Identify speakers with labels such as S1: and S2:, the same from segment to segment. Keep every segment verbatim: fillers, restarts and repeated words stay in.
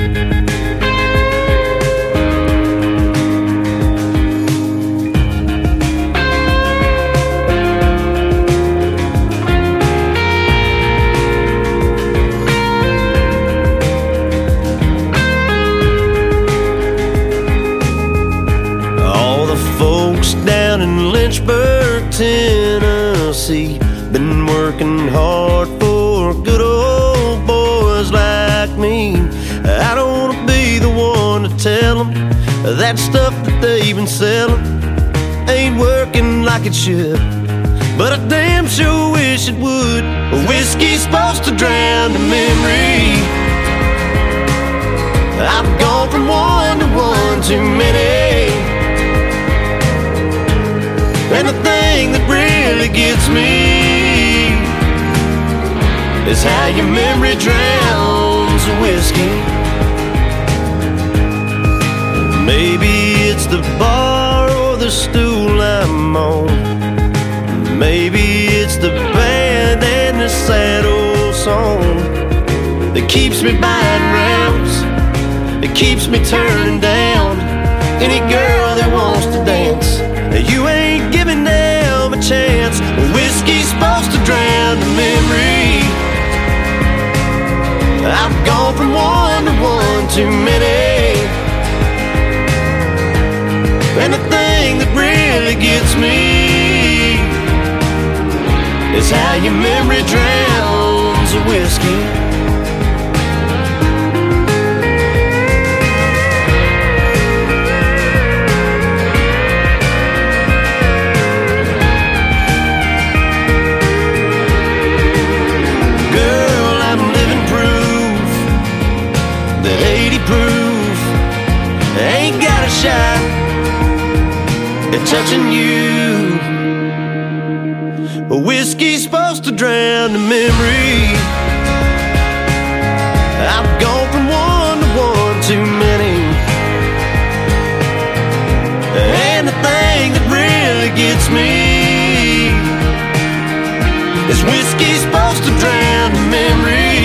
S1: Down in Lynchburg, Tennessee, been working hard for good old boys like me. I don't wanna be the one to tell them that stuff that they've been selling ain't working like it should, but I damn sure wish it would. Whiskey's supposed to drown the memory. I've gone from one to one too many, and the thing that really gets me is how your memory drowns the whiskey. Maybe it's the bar or the stool I'm on. Maybe it's the band and the sad old song that keeps me buying rounds, that keeps me turning down any girl that wants to dance. You ain't giving them a chance. Whiskey's supposed to drown the memory. I've gone from one to one too many, and the thing that really gets me is how your memory drowns the whiskey. Proof ain't got a shot at touching you. Whiskey's supposed to drown the memory. I've gone from one to one too many, and the thing that really gets me is whiskey's supposed to drown the memory.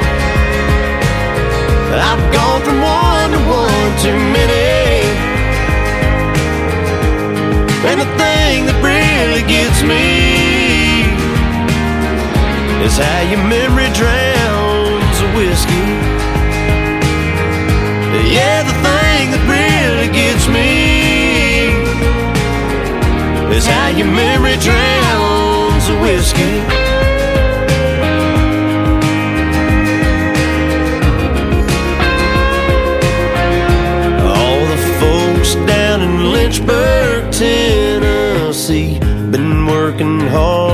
S1: I've gone from one to one too many, and the thing that really gets me is how your memory drowns the whiskey. Yeah, the thing that really gets me is how your memory drowns the whiskey. Down in Lynchburg, Tennessee, been working hard